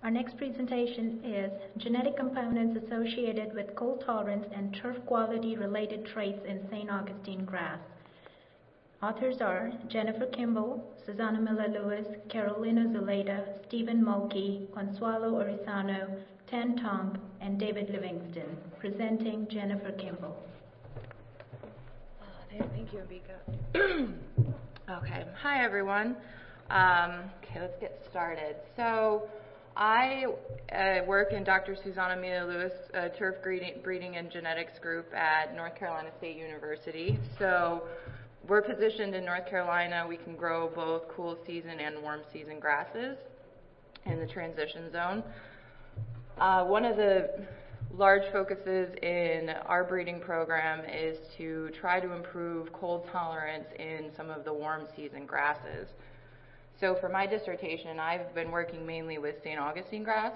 Our next presentation is Genetic Components Associated with Cold Tolerance and Turf Quality Related Traits in St. Augustine Grass. Authors are Jennifer Kimball, Susanna Miller-Lewis, Carolina Zuleta, Stephen Mulkey, Consuelo Orizano, Tan Tong, and David Livingston. Presenting Jennifer Kimball. Thank you, Ambika. Okay, hi everyone. Okay, let's get started. So I work in Dr. Susanna Miller-Lewis turf breeding and genetics group at North Carolina State University. So we're positioned in North Carolina. We can grow both cool season and warm season grasses in the transition zone. One of the large focuses in our breeding program is to try to improve cold tolerance in some of the warm season grasses. So for my dissertation, I've been working mainly with St. Augustine grass.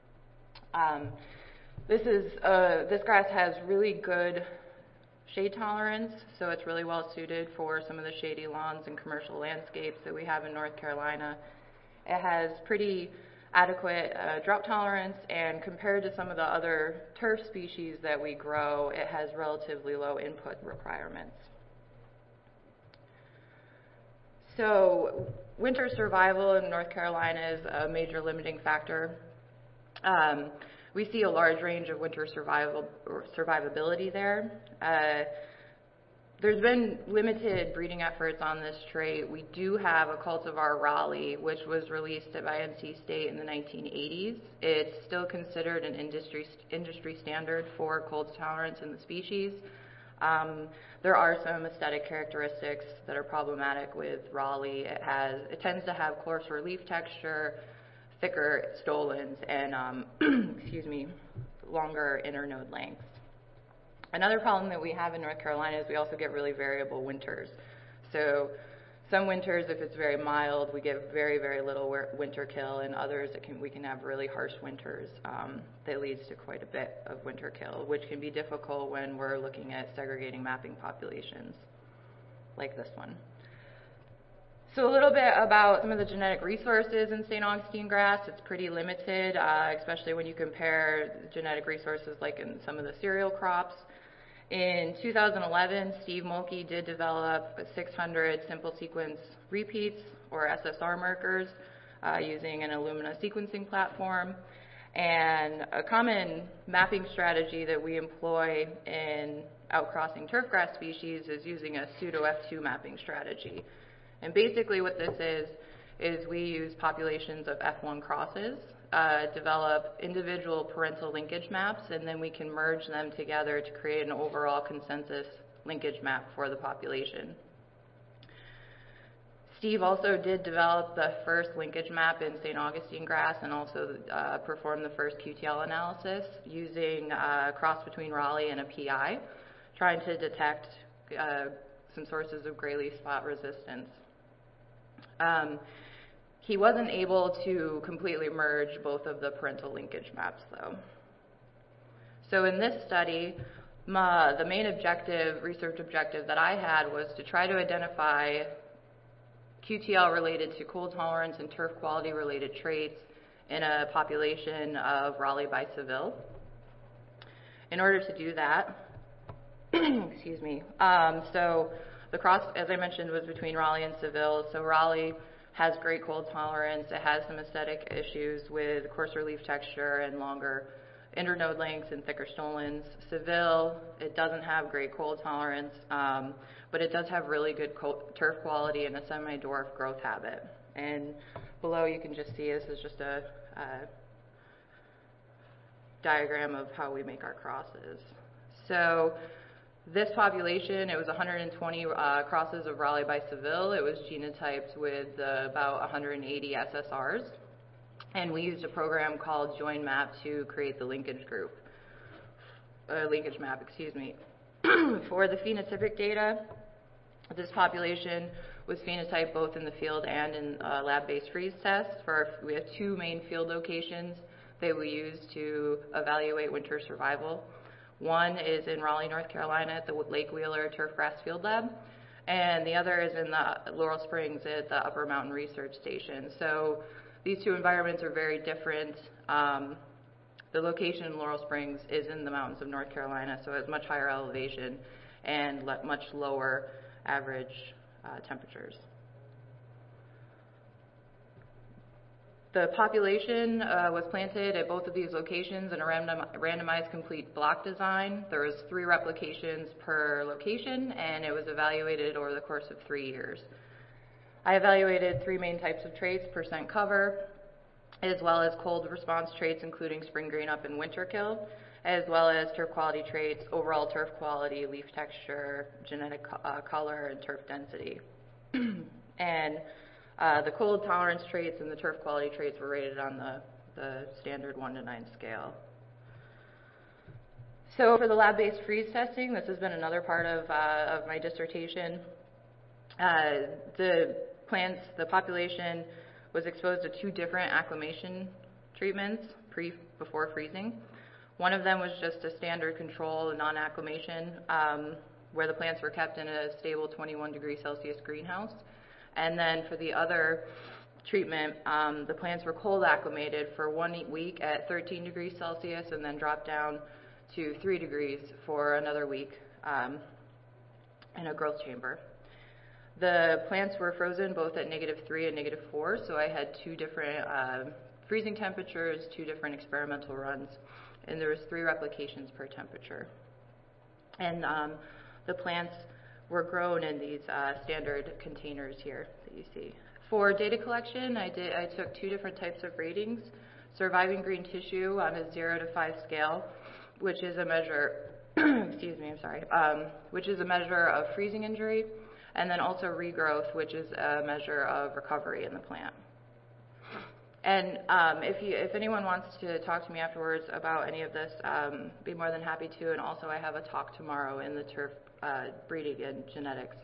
This grass has really good shade tolerance, so it's really well suited for some of the shady lawns and commercial landscapes that we have in North Carolina. It has pretty adequate drought tolerance, and compared to some of the other turf species that we grow, it has relatively low input requirements. So winter survival in North Carolina is a major limiting factor. We see a large range of winter survivability there. There's been limited breeding efforts on this trait. We do have a cultivar Raleigh, which was released by NC State in the 1980s. It's still considered an industry standard for cold tolerance in the species. There are some aesthetic characteristics that are problematic with Raleigh. It tends to have coarser leaf texture, thicker stolons, and longer internode lengths. Another problem that we have in North Carolina is we also get really variable winters. So some winters, if it's very mild, we get very, very little winter kill, and others we can have really harsh winters that leads to quite a bit of winter kill, which can be difficult when we're looking at segregating mapping populations like this one. So a little bit about some of the genetic resources in St. Augustine grass. It's pretty limited, especially when you compare genetic resources like in some of the cereal crops. In 2011, Steve Mulkey did develop 600 simple sequence repeats, or SSR markers, using an Illumina sequencing platform. And a common mapping strategy that we employ in outcrossing turfgrass species is using a pseudo F2 mapping strategy. And basically what this is we use populations of F1 crosses, develop individual parental linkage maps, and then we can merge them together to create an overall consensus linkage map for the population. Steve also did develop the first linkage map in St. Augustine grass and also performed the first QTL analysis using a cross between Raleigh and a PI, trying to detect some sources of gray leaf spot resistance. He wasn't able to completely merge both of the parental linkage maps, though. So in this study, the main research objective that I had was to try to identify QTL related to cold tolerance and turf quality related traits in a population of Raleigh by Seville. In order to do that, excuse me, so the cross, as I mentioned, was between Raleigh and Seville. So Raleigh has great cold tolerance. It has some aesthetic issues with coarser leaf texture and longer internode lengths and thicker stolons. Seville, it doesn't have great cold tolerance, but it does have really good turf quality and a semi-dwarf growth habit. And below you can just see this is just a diagram of how we make our crosses. So this population, it was 120 crosses of Raleigh by Seville. It was genotyped with about 180 SSRs. And we used a program called JoinMap to create the linkage map, excuse me. For the phenotypic data, this population was phenotyped both in the field and in lab-based freeze tests. We have two main field locations that we use to evaluate winter survival. One is in Raleigh, North Carolina at the Lake Wheeler Turfgrass Field Lab, and the other is in the Laurel Springs at the Upper Mountain Research Station. So These two environments are very different. The location in Laurel Springs is in the mountains of North Carolina, so it has much higher elevation and much lower average temperatures. The population was planted at both of these locations in a randomized complete block design. There was 3 replications per location, and it was evaluated over the course of 3 years. I evaluated 3 main types of traits: percent cover, as well as cold response traits, including spring green up and winter kill, as well as turf quality traits, overall turf quality, leaf texture, genetic color, and turf density. And the cold tolerance traits and the turf quality traits were rated on the standard 1 to 9 scale. So for the lab-based freeze testing, this has been another part of my dissertation. The population was exposed to 2 different acclimation treatments before freezing. One of them was just a standard control, non-acclimation, where the plants were kept in a stable 21 degrees Celsius greenhouse. And then for the other treatment, the plants were cold acclimated for 1 week at 13 degrees Celsius and then dropped down to 3 degrees for another week in a growth chamber. The plants were frozen both at -3 and -4, so I had 2 different freezing temperatures, 2 different experimental runs, and there was 3 replications per temperature. And the plants were grown in these standard containers here that you see. For data collection, I took 2 different types of ratings: surviving green tissue on a 0 to 5 scale, which is a measure, which is a measure of freezing injury, and then also regrowth, which is a measure of recovery in the plant. And if anyone wants to talk to me afterwards about any of this, be more than happy to. And also I have a talk tomorrow in the turf breeding and genetics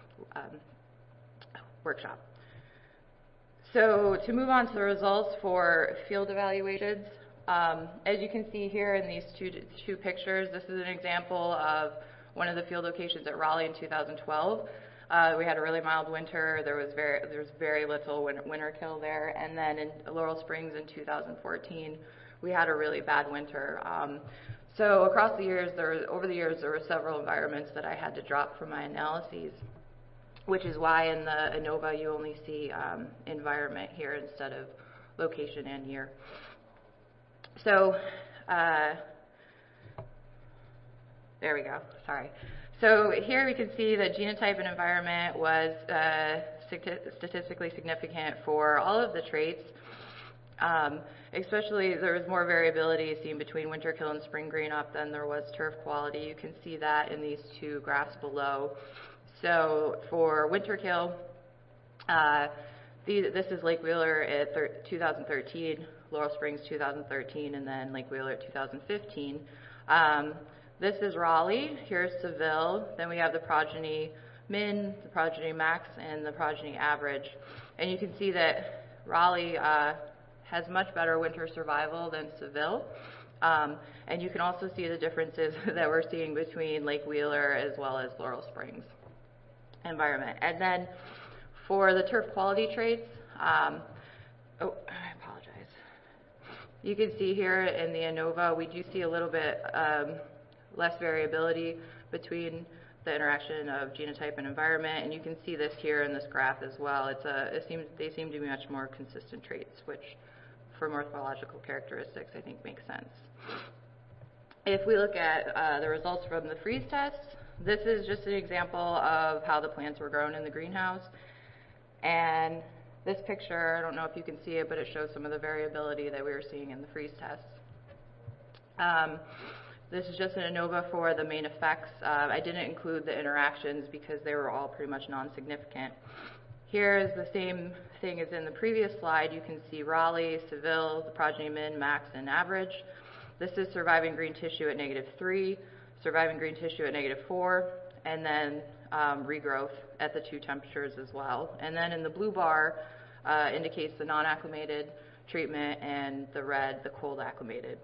workshop. So to move on to the results for field evaluations, as you can see here in these two pictures, this is an example of one of the field locations at Raleigh in 2012. We had a really mild winter. There was very little winter kill there. And then in Laurel Springs in 2014, we had a really bad winter. So across the years, over the years, there were several environments that I had to drop from my analyses, which is why in the ANOVA you only see environment here instead of location and year. So there we go. Sorry. So here we can see that genotype and environment was statistically significant for all of the traits. Especially there was more variability seen between winter kill and spring green up than there was turf quality. You can see that in these 2 graphs below. So for winter kill, this is Lake Wheeler at 2013, Laurel Springs 2013, and then Lake Wheeler at 2015. This is Raleigh, here's Seville, then we have the progeny min, the progeny max, and the progeny average. And you can see that Raleigh has much better winter survival than Seville. And you can also see the differences that we're seeing between Lake Wheeler as well as Laurel Springs environment. And then for the turf quality traits, I apologize. You can see here in the ANOVA, we do see a little bit less variability between the interaction of genotype and environment, and you can see this here in this graph as well. They seem to be much more consistent traits, which for morphological characteristics I think makes sense. If we look at the results from the freeze test, this is just an example of how the plants were grown in the greenhouse. And this picture, I don't know if you can see it, but it shows some of the variability that we were seeing in the freeze test. This is just an ANOVA for the main effects. I didn't include the interactions because they were all pretty much non-significant. Here is the same thing as in the previous slide. You can see Raleigh, Seville, the progeny min, max, and average. This is surviving green tissue at -3, surviving green tissue at -4, and then regrowth at the 2 temperatures as well. And then in the blue bar indicates the non-acclimated treatment, and the red, the cold acclimated.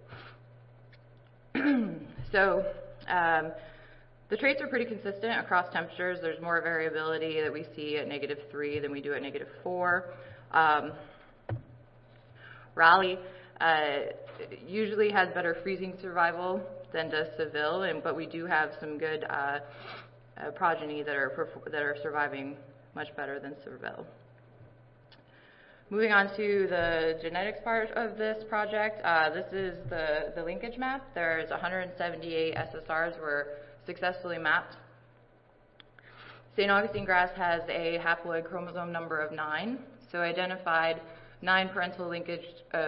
So the traits are pretty consistent across temperatures. There's more variability that we see at -3 than we do at -4. Raleigh usually has better freezing survival than does Seville, but we do have some good progeny that are surviving much better than Seville. Moving on to the genetics part of this project, this is the linkage map. There's 178 SSRs were successfully mapped. St. Augustine grass has a haploid chromosome number of 9, so identified 9 parental linkage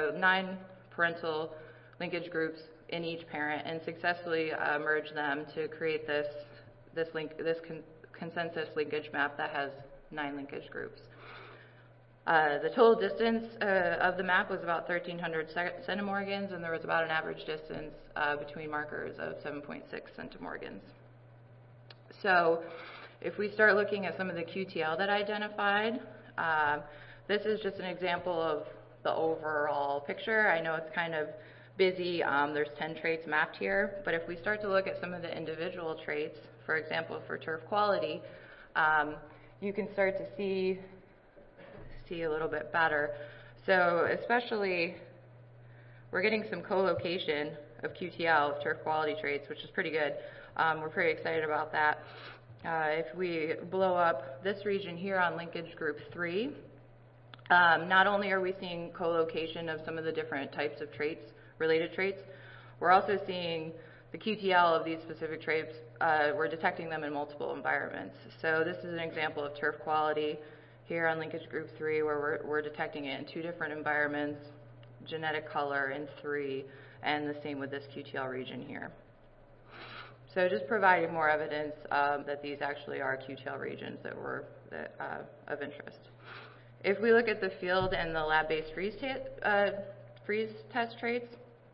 groups in each parent and successfully merged them to create this consensus linkage map that has 9 linkage groups. The total distance of the map was about 1,300 centimorgans, and there was about an average distance between markers of 7.6 centimorgans. So if we start looking at some of the QTL that I identified, this is just an example of the overall picture. I know it's kind of busy. There's 10 traits mapped here, but if we start to look at some of the individual traits, for example, for turf quality, you can start to see a little bit better. So especially, we're getting some co-location of QTL, of turf quality traits, which is pretty good. We're pretty excited about that. If we blow up this region here on linkage group 3, not only are we seeing co-location of some of the different types of traits, related traits, we're also seeing the QTL of these specific traits, we're detecting them in multiple environments. So this is an example of turf quality here on linkage group 3, where we're detecting it in 2 different environments, genetic color in 3, and the same with this QTL region here. So just providing more evidence that these actually are QTL regions that were of interest. If we look at the field and the lab-based freeze test traits,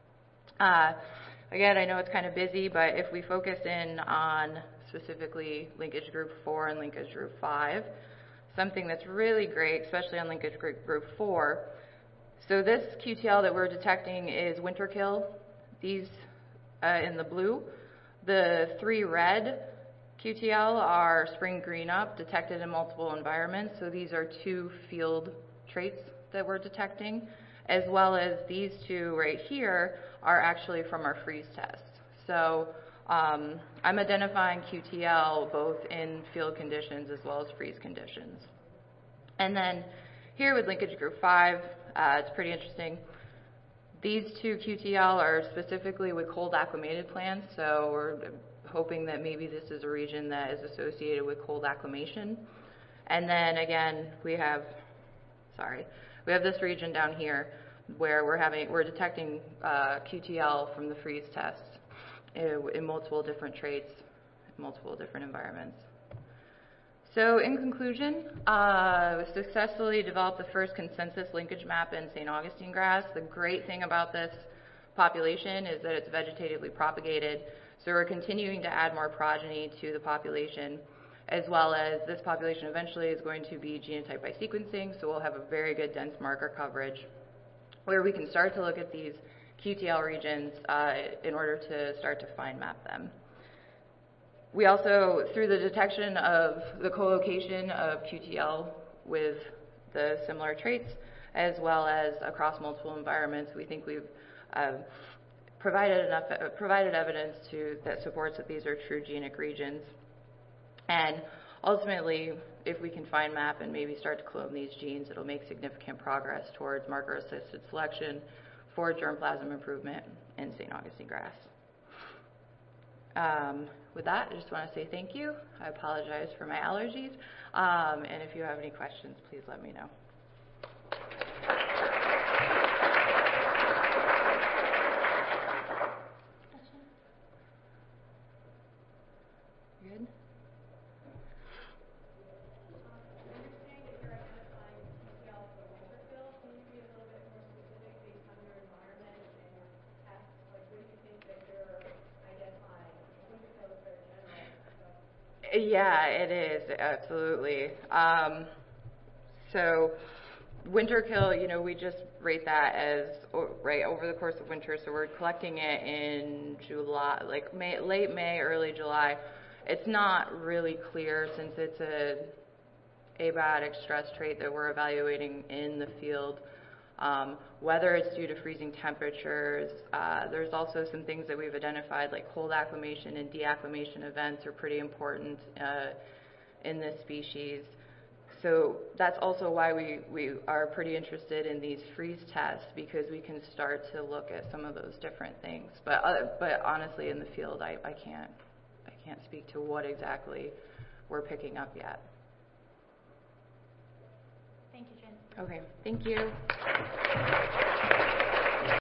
again, I know it's kind of busy, but if we focus in on specifically linkage group 4 and linkage group 5, something that's really great, especially on linkage group 4. So this QTL that we're detecting is winter kill. These in the blue. The 3 red QTL are spring green up, detected in multiple environments. So these are 2 field traits that we're detecting, as well as these 2 right here are actually from our freeze test. So I'm identifying QTL both in field conditions as well as freeze conditions. And then here with linkage group 5, it's pretty interesting. These 2 QTL are specifically with cold acclimated plants, so we're hoping that maybe this is a region that is associated with cold acclimation. And then again, we have this region down here where we're detecting QTL from the freeze test in multiple different traits, multiple different environments. So in conclusion, we successfully developed the first consensus linkage map in St. Augustine grass. The great thing about this population is that it's vegetatively propagated, so we're continuing to add more progeny to the population, as well as this population eventually is going to be genotyped by sequencing, so we'll have a very good dense marker coverage where we can start to look at these QTL regions in order to start to find map them. We also, through the detection of the co-location of QTL with the similar traits, as well as across multiple environments, we think we've provided evidence that supports that these are true genic regions. And ultimately, if we can find map and maybe start to clone these genes, it'll make significant progress towards marker-assisted selection for germplasm improvement in St. Augustine grass. With that, I just want to say thank you. I apologize for my allergies. And if you have any questions, please let me know. Good? Yeah, it is, absolutely. So winter kill, we just rate that as right over the course of winter. So we're collecting it in July, like late May, early July. It's not really clear since it's a abiotic stress trait that we're evaluating in the field. Whether it's due to freezing temperatures, there's also some things that we've identified, like cold acclimation and deacclimation events are pretty important in this species. So that's also why we are pretty interested in these freeze tests, because we can start to look at some of those different things. But honestly, in the field, I can't speak to what exactly we're picking up yet. Thank you, Jen. Okay, thank you.